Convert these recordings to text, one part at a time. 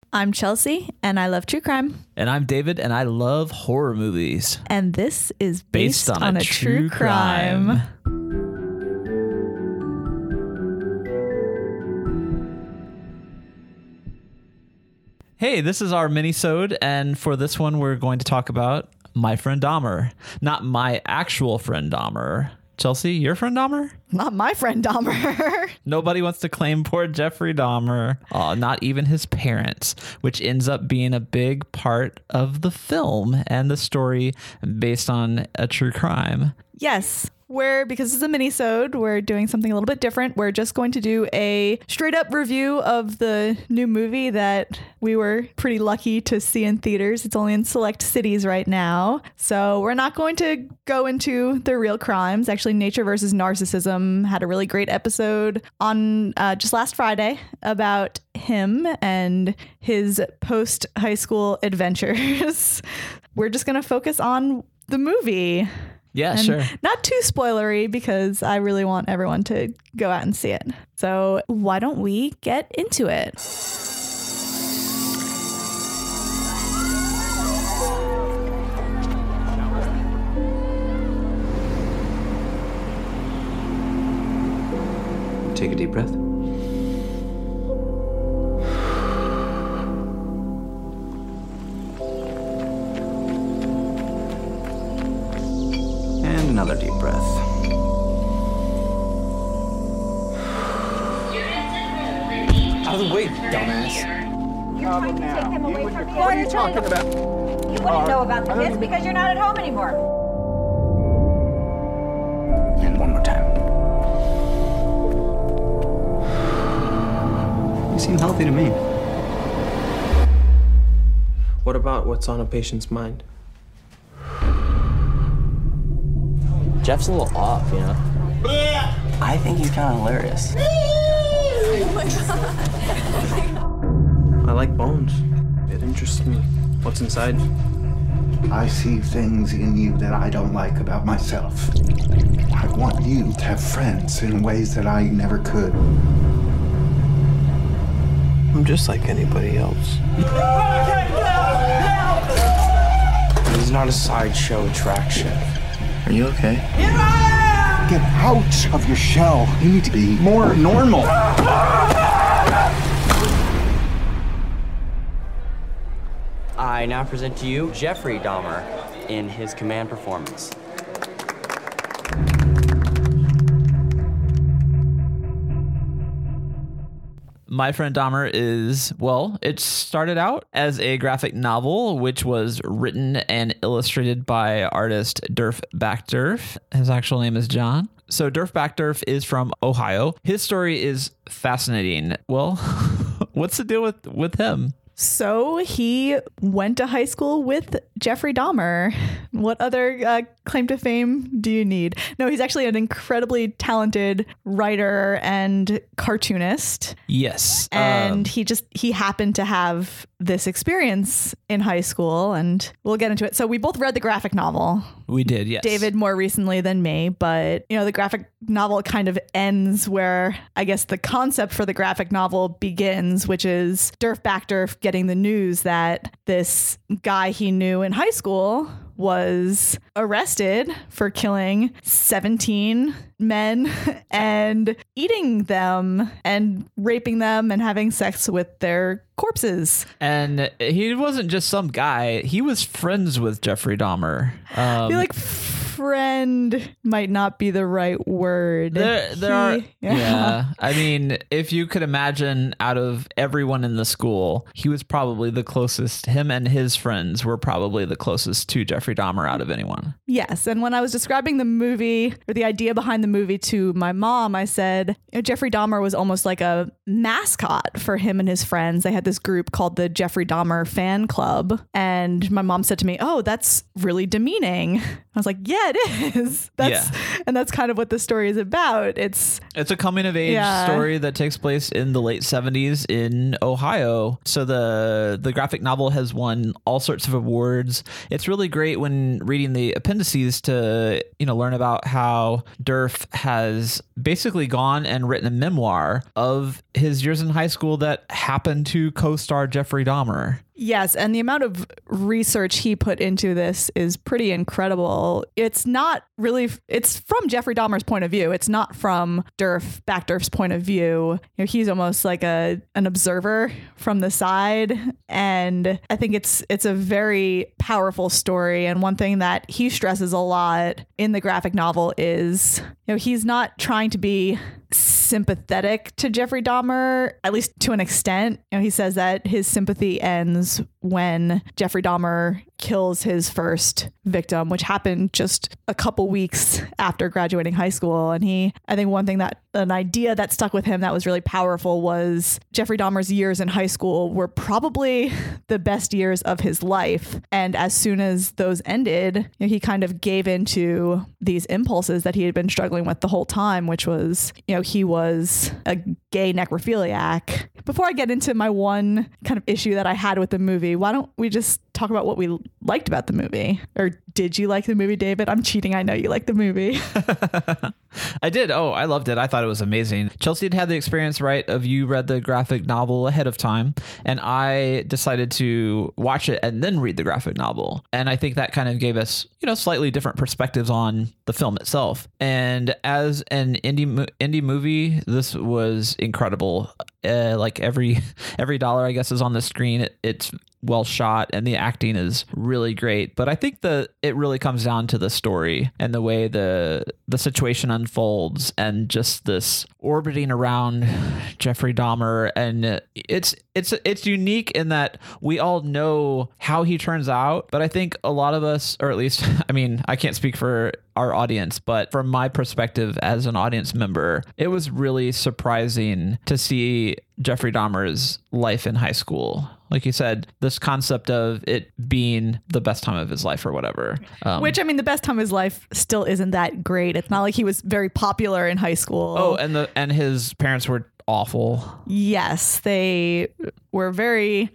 I'm Chelsea, and I love true crime. And I'm David, and I love horror movies. And this is based on a true crime. Hey, this is our mini-sode, and for this one, we're going to talk about My Friend Dahmer. Not my actual friend Dahmer. Chelsea, your friend Dahmer? Not my friend Dahmer. Nobody wants to claim poor Jeffrey Dahmer. Not even his parents, which ends up being a big part of the film and the story based on a true crime. Yes. Because it's a mini-sode, we're doing something a little bit different. We're just going to do a straight up review of the new movie that we were pretty lucky to see in theaters. It's only in select cities right now. So we're not going to go into the real crimes. Actually, Nature vs. Narcissism had a really great episode on just last Friday about him and his post-high school adventures. We're just going to focus on the movie. Yeah, and sure. Not too spoilery because I really want everyone to go out and see it. So why don't we get into it? Take a deep breath. And another deep breath. Out of the way, dumbass. You're trying to take them away from me. What are you talking about? You wouldn't know about the kids because you're not at home anymore. And one more time. You seem healthy to me. What about what's on a patient's mind? Jeff's a little off, you know? I think he's kind of hilarious. I like bones. It interests me. What's inside? I see things in you that I don't like about myself. I want you to have friends in ways that I never could. I'm just like anybody else. He's not a sideshow attraction. Are you okay? Get out of your shell. You need to be more normal. I now present to you Jeffrey Dahmer in his command performance. My Friend Dahmer is, it started out as a graphic novel, which was written and illustrated by artist Derf Backderf. His actual name is John. So Derf Backderf is from Ohio. His story is fascinating. Well, what's the deal with him? So he went to high school with Jeffrey Dahmer. What other claim to fame do you need? No, he's actually an incredibly talented writer and cartoonist. Yes. And he happened to have this experience in high school, and we'll get into it. So we both read the graphic novel. We did, yes. David more recently than me, but the graphic novel kind of ends where I guess the concept for the graphic novel begins, which is Derf Backderf getting the news that this guy he knew in high school was arrested for killing 17 men and eating them and raping them and having sex with their corpses. And he wasn't just some guy. He was friends with Jeffrey Dahmer. I feel like friend might not be the right word. Yeah. I mean, if you could imagine out of everyone in the school, he was probably the closest. Him and his friends were probably the closest to Jeffrey Dahmer out of anyone. Yes. And when I was describing the movie or the idea behind the movie to my mom, I said, Jeffrey Dahmer was almost like a mascot for him and his friends. They had this group called the Jeffrey Dahmer Fan Club. And my mom said to me, "Oh, that's really demeaning." I was like, yeah, it is. And that's kind of what the story is about. It's a coming of age story that takes place in the late 70s in Ohio. So the graphic novel has won all sorts of awards. It's really great when reading the appendices to, learn about how Durf has basically gone and written a memoir of his years in high school that happened to co-star Jeffrey Dahmer. Yes, and the amount of research he put into this is pretty incredible. It's not really, it's from Jeffrey Dahmer's point of view. It's not from Backdurf's point of view. He's almost like an observer from the side. And I think it's a very powerful story. And one thing that he stresses a lot in the graphic novel is, he's not trying to be sympathetic to Jeffrey Dahmer, at least to an extent. He says that his sympathy ends when Jeffrey Dahmer kills his first victim, which happened just a couple weeks after graduating high school. And I think an idea that stuck with him that was really powerful was Jeffrey Dahmer's years in high school were probably the best years of his life. And as soon as those ended, he kind of gave into these impulses that he had been struggling with the whole time, which was, he was a gay necrophiliac. Before I get into my one kind of issue that I had with the movie, why don't we just talk about what we liked about the movie? Or did you like the movie, David? I'm cheating. I know you like the movie. I did. Oh, I loved it. I thought it was amazing. Chelsea had the experience, right, of you read the graphic novel ahead of time, and I decided to watch it and then read the graphic novel. And I think that kind of gave us, slightly different perspectives on the film itself. And as an indie movie, this was incredible. Like every dollar, I guess, is on the screen. It's well shot and the acting is really great. But I think it really comes down to the story and the way the situation unfolds and just this orbiting around Jeffrey Dahmer. And it's unique in that we all know how he turns out. But I think a lot of us, or at least, I can't speak for our audience, but from my perspective as an audience member, it was really surprising to see Jeffrey Dahmer's life in high school. Like you said, this concept of it being the best time of his life or whatever. Which, the best time of his life still isn't that great. It's not like he was very popular in high school. Oh, and his parents were awful. Yes, they were very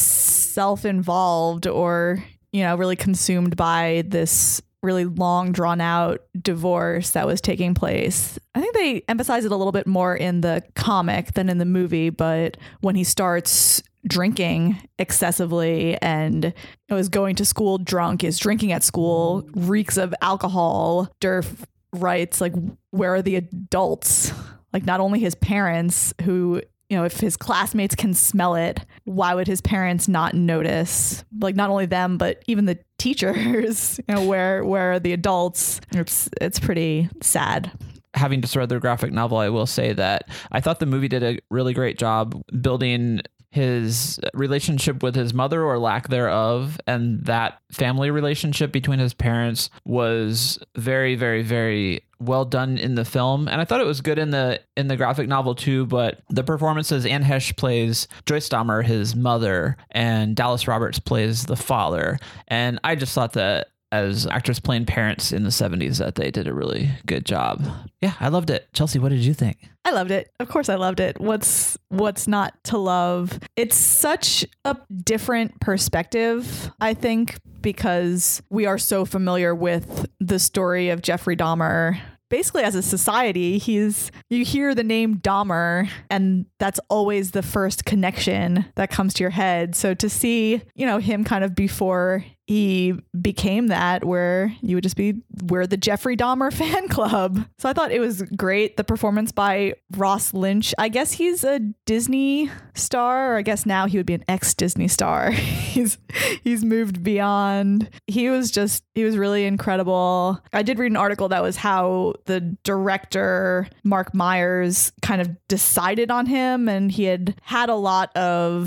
self-involved or, really consumed by this really long drawn out divorce that was taking place. I think they emphasize it a little bit more in the comic than in the movie, but when he starts drinking excessively and is going to school drunk, is drinking at school, reeks of alcohol, Durf writes, like, where are the adults? Like, not only his parents who, if his classmates can smell it, why would his parents not notice? Like, not only them, but even the teachers, where are the adults? It's pretty sad. Having just read the graphic novel, I will say that I thought the movie did a really great job building his relationship with his mother or lack thereof, and that family relationship between his parents was very, very, very well done in the film. And I thought it was good in the graphic novel too, but the performances, Anne Heche plays Joyce Dahmer, his mother, and Dallas Roberts plays the father. And I just thought that as actors playing parents in the 70s that they did a really good job. Yeah, I loved it. Chelsea, what did you think? I loved it. Of course I loved it. What's not to love? It's such a different perspective, I think, because we are so familiar with the story of Jeffrey Dahmer. Basically, as a society, you hear the name Dahmer and that's always the first connection that comes to your head. So to see, him kind of before he became that, where you would just be, we're the Jeffrey Dahmer fan club. So I thought it was great. The performance by Ross Lynch, I guess he's a Disney star, or I guess now he would be an ex-Disney star. He's moved beyond. He was really incredible. I did read an article that was how the director, Mark Myers, kind of decided on him, and he had a lot of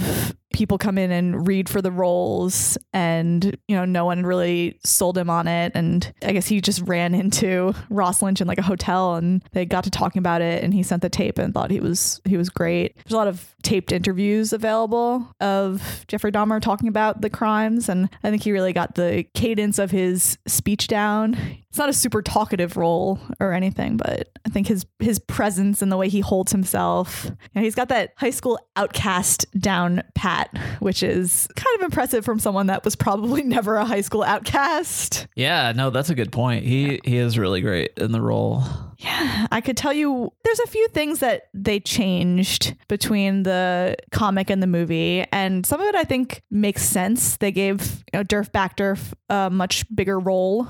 people come in and read for the roles, and no one really sold him on it. And I guess he just ran into Ross Lynch in like a hotel, and they got to talking about it, and he sent the tape and thought he was great. There's a lot of taped interviews available of Jeffrey Dahmer talking about the crimes, and I think he really got the cadence of his speech down. It's not a super talkative role or anything, but I think his presence and the way he holds himself, he's got that high school outcast down pat, which is kind of impressive from someone that was probably never a high school outcast. Yeah, no, that's a good point. He is really great in the role. Yeah, I could tell you there's a few things that they changed between the comic and the movie, and some of it I think makes sense. They gave Durf Backderf a much bigger role,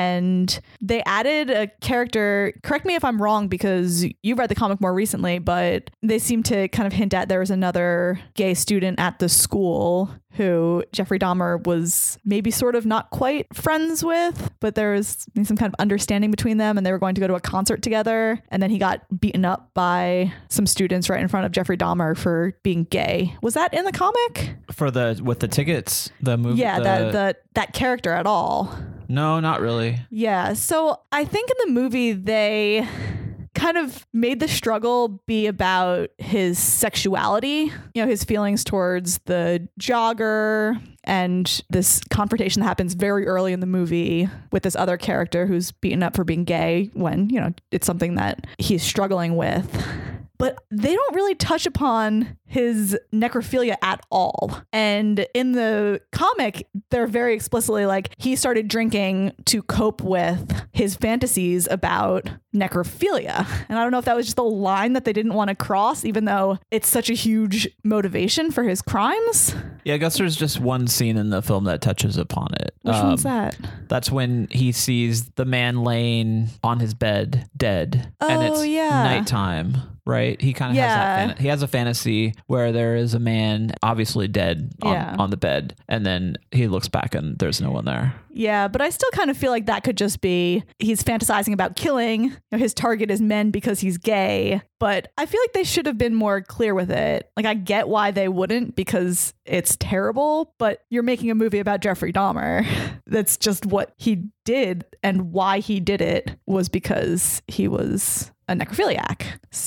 and they added a character. Correct me if I'm wrong, because you read the comic more recently, but they seem to kind of hint at there was another gay student at the school who Jeffrey Dahmer was maybe sort of not quite friends with, but there was some kind of understanding between them, and they were going to go to a concert together, and then he got beaten up by some students right in front of Jeffrey Dahmer for being gay. Was that in the comic? With the tickets, the movie? Yeah, that character at all? No, not really. Yeah, so I think in the movie they kind of made the struggle be about his sexuality, his feelings towards the jogger, and this confrontation that happens very early in the movie with this other character who's beaten up for being gay when, it's something that he's struggling with. But they don't really touch upon his necrophilia at all. And in the comic, they're very explicitly like, he started drinking to cope with his fantasies about necrophilia. And I don't know if that was just a line that they didn't want to cross, even though it's such a huge motivation for his crimes. Yeah, I guess there's just one scene in the film that touches upon it. Which one's that? That's when he sees the man laying on his bed dead. And it's nighttime. Right. He kind of has he has a fantasy where there is a man obviously dead on the bed, and then he looks back and there's no one there. Yeah, but I still kind of feel like that could just be he's fantasizing about killing. His target is men because he's gay. But I feel like they should have been more clear with it. Like, I get why they wouldn't, because it's terrible, but you're making a movie about Jeffrey Dahmer. That's just what he did, and why he did it was because he was a necrophiliac.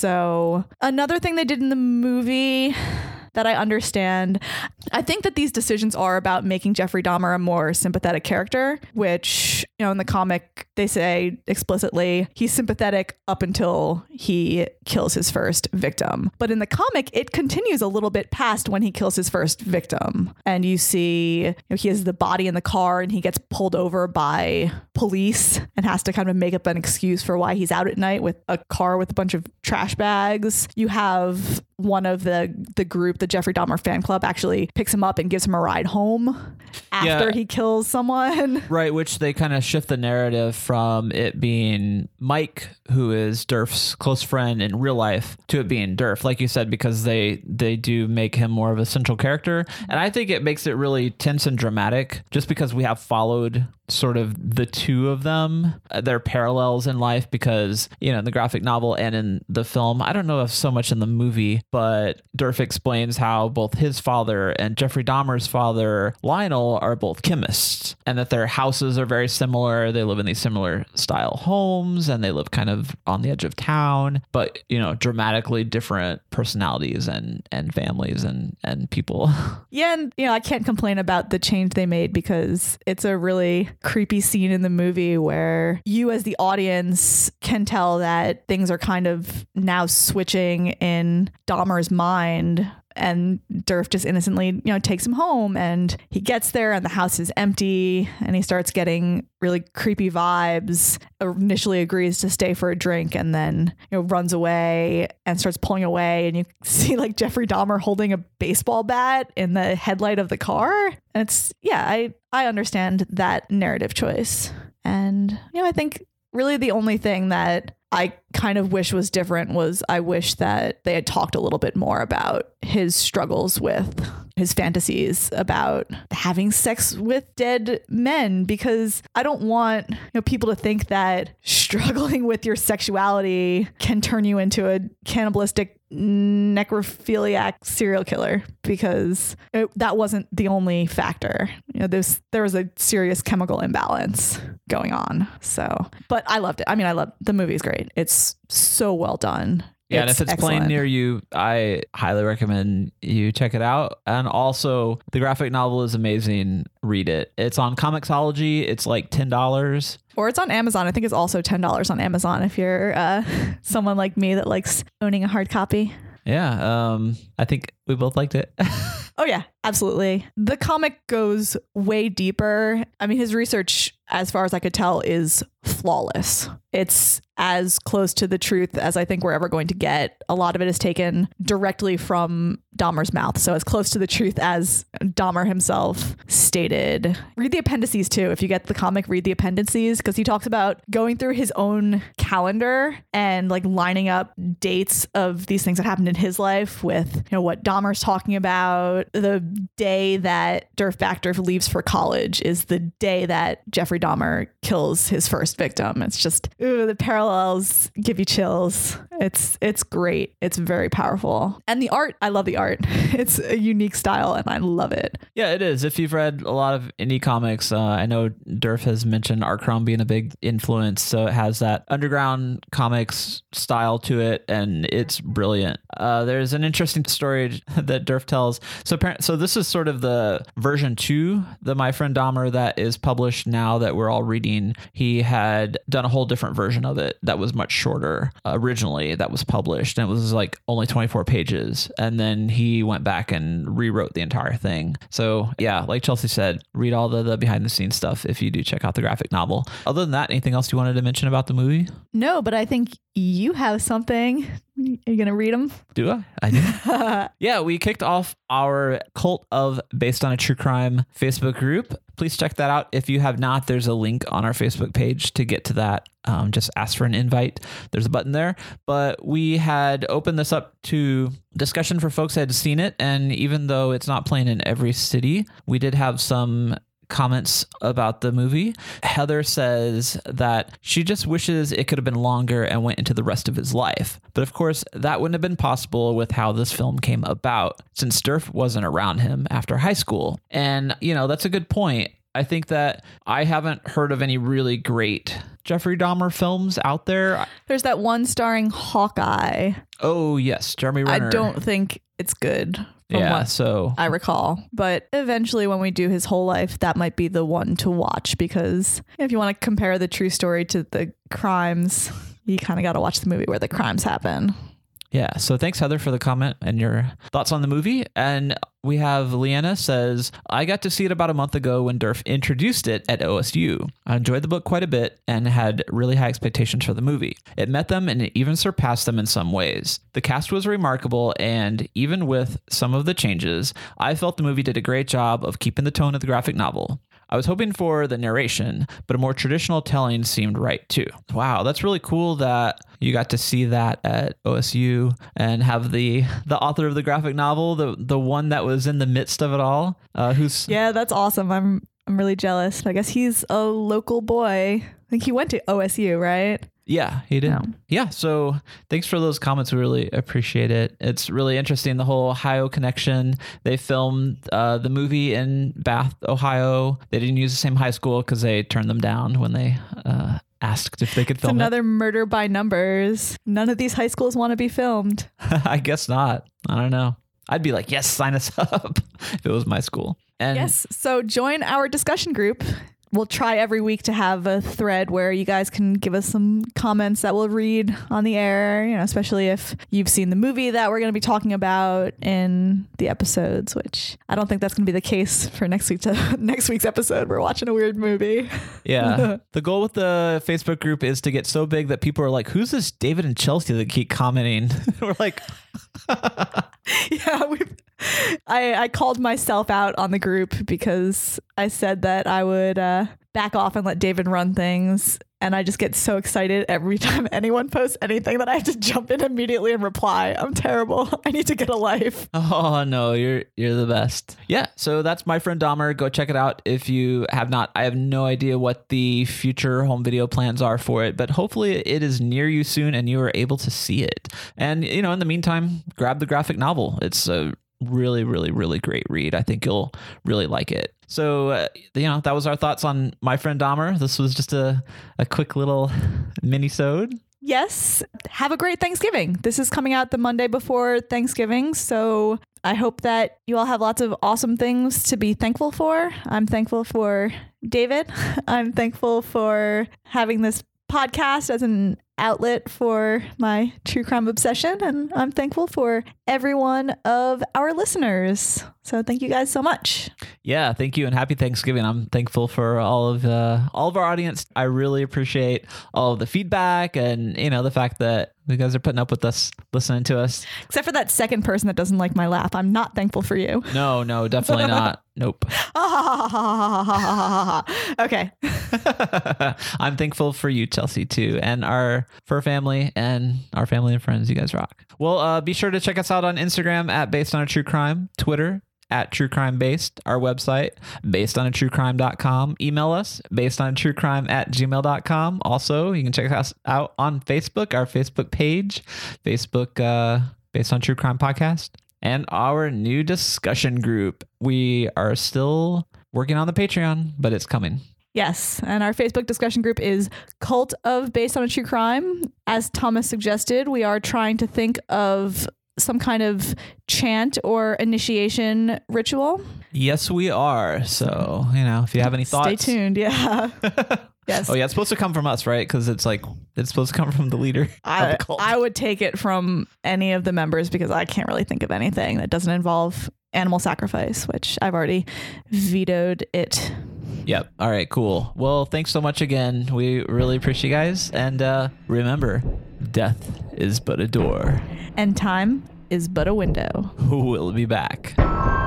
So another thing they did in the movie that I understand, I think that these decisions are about making Jeffrey Dahmer a more sympathetic character, which, in the comic, they say explicitly he's sympathetic up until he kills his first victim. But in the comic, it continues a little bit past when he kills his first victim. And you see, he has the body in the car, and he gets pulled over by police and has to kind of make up an excuse for why he's out at night with a car with a bunch of trash bags. You have one of the group, the Jeffrey Dahmer fan club, actually picks him up and gives him a ride home after he kills someone. Right, which they kind of shift the narrative from it being Mike, who is Durf's close friend in real life, to it being Durf, like you said, because they do make him more of a central character. And I think it makes it really tense and dramatic just because we have followed sort of the two of them, their parallels in life, because, in the graphic novel and in the film, I don't know if so much in the movie, but Durf explains how both his father and Jeffrey Dahmer's father, Lionel, are both chemists, and that their houses are very similar. They live in these similar style homes, and they live kind of on the edge of town, but, dramatically different personalities and families and people. Yeah. And, I can't complain about the change they made, because it's a really creepy scene in the movie where you as the audience can tell that things are kind of now switching in Dahmer's mind, and Durf just innocently, takes him home, and he gets there and the house is empty, and he starts getting really creepy vibes, initially agrees to stay for a drink, and then, runs away and starts pulling away, and you see like Jeffrey Dahmer holding a baseball bat in the headlight of the car. And it's, I understand that narrative choice. And, I think really the only thing that I kind of wish was different was I wish that they had talked a little bit more about his struggles with his fantasies about having sex with dead men, because I don't want people to think that struggling with your sexuality can turn you into a cannibalistic necrophiliac serial killer, because that wasn't the only factor. There was a serious chemical imbalance going on. So, but I loved it. I mean, the movie's great. It's so well done. Yeah, and if it's playing near you, I highly recommend you check it out. And also, the graphic novel is amazing. Read it. It's on Comixology. It's like $10. Or it's on Amazon. I think it's also $10 on Amazon if you're someone like me that likes owning a hard copy. Yeah, I think we both liked it. Oh, yeah, absolutely. The comic goes way deeper. I mean, his research, as far as I could tell, is flawless. It's as close to the truth as I think we're ever going to get. A lot of it is taken directly from Dahmer's mouth. So as close to the truth as Dahmer himself stated. Read the appendices too. If you get the comic, read the appendices, because he talks about going through his own calendar and like lining up dates of these things that happened in his life with, what Dahmer's talking about. The day that Derf Backderf leaves for college is the day that Jeffrey Dahmer kills his first victim. It's just, the parallels give you chills. It's great. It's very powerful. And the art, I love the art. It's a unique style and I love it. Yeah, it is. If you've read a lot of indie comics, I know Derf has mentioned Art Crumb being a big influence. So it has that underground comics style to it, and it's brilliant. There's an interesting story that Derf tells. So this is sort of the version 2, the My Friend Dahmer that is published now that we're all reading. He had done a whole different version of it that was much shorter originally that was published, and it was like only 24 pages. And then he went back and rewrote the entire thing. So yeah, like Chelsea said, read all the behind the scenes stuff if you do check out the graphic novel. Other than that, anything else you wanted to mention about the movie? No, but I think you have something. Are you going to read them? Do I? I do. Yeah, we kicked off our Cult of Based on a True Crime Facebook group. Please check that out. If you have not, there's a link on our Facebook page to get to that. Just ask for an invite. There's a button there. But we had opened this up to discussion for folks that had seen it. And even though it's not playing in every city, we did have some comments about the movie. Heather says that she just wishes it could have been longer and went into the rest of his life. But of course, that wouldn't have been possible with how this film came about, since Derf wasn't around him after high school. And, that's a good point. I think that I haven't heard of any really great Jeffrey Dahmer films out there. There's that one starring Hawkeye. Oh, yes. Jeremy Renner. I don't think it's good. Yeah, so I recall. But eventually when we do his whole life, that might be the one to watch, because if you want to compare the true story to the crimes, you kind of got to watch the movie where the crimes happen. Yeah. So thanks, Heather, for the comment and your thoughts on the movie. And we have Leanna says, I got to see it about a month ago when Derf introduced it at OSU. I enjoyed the book quite a bit and had really high expectations for the movie. It met them and it even surpassed them in some ways. The cast was remarkable, and even with some of the changes, I felt the movie did a great job of keeping the tone of the graphic novel. I was hoping for the narration, but a more traditional telling seemed right too. Wow, that's really cool that you got to see that at OSU and have the author of the graphic novel, the one that was in the midst of it all. Yeah, that's awesome. I'm really jealous. I guess he's a local boy. I think he went to OSU, right? Yeah, he did. Yeah. So thanks for those comments. We really appreciate it. It's really interesting, the whole Ohio connection. They filmed the movie in Bath, Ohio. They didn't use the same high school because they turned them down when they asked if they could film another murder by numbers. None of these high schools want to be filmed. I guess not. I don't know. I'd be like, yes, sign us up if it was my school. And yes. So join our discussion group. We'll try every week to have a thread where you guys can give us some comments that we'll read on the air, especially if you've seen the movie that we're going to be talking about in the episodes, which I don't think that's going to be the case for next week's episode. We're watching a weird movie. Yeah. The goal with the Facebook group is to get so big that people are like, who's this David and Chelsea that keep commenting? We're like... Yeah, I called myself out on the group because I said that I would back off and let David run things. and I just get so excited every time anyone posts anything that I have to jump in immediately and reply. I'm terrible. I need to get a life. Oh no, you're the best. Yeah, so that's My Friend Dahmer. Go check it out if you have not. I have no idea what the future home video plans are for it, but hopefully it is near you soon and you are able to see it. And in the meantime, grab the graphic novel. It's a really, really, really great read. I think you'll really like it. So, that was our thoughts on My Friend Dahmer. This was just a quick little mini-sode. Yes. Have a great Thanksgiving. This is coming out the Monday before Thanksgiving. So I hope that you all have lots of awesome things to be thankful for. I'm thankful for David. I'm thankful for having this podcast as an outlet for my true crime obsession. And I'm thankful for every one of our listeners. So thank you guys so much. Yeah, thank you and happy Thanksgiving. I'm thankful for all of our audience. I really appreciate all of the feedback and the fact that you guys are putting up with us, listening to us. Except for that second person that doesn't like my laugh. I'm not thankful for you. No, definitely not. Nope. Okay. I'm thankful for you, Chelsea, too, and our fur family and our family and friends. You guys rock. Well, be sure to check us out on Instagram at Based on a True Crime, Twitter at True Crime Based, our website, basedonatruecrime.com. Email us, basedonatruecrime@gmail.com. Also, you can check us out on Facebook, our Facebook page, Facebook Based on True Crime Podcast, and our new discussion group. We are still working on the Patreon, but it's coming. Yes, and our Facebook discussion group is Cult of Based on a True Crime. As Thomas suggested, we are trying to think of some kind of chant or initiation ritual. Yes, we are. So, if you have any thoughts, stay tuned. Yeah. Yes. Oh, yeah. It's supposed to come from us, right? Because it's supposed to come from the leader of the cult. I would take it from any of the members because I can't really think of anything that doesn't involve animal sacrifice, which I've already vetoed it. Yep. All right, cool. Well, thanks so much again. We really appreciate you guys. And remember, death is but a door. And time is but a window. We'll be back.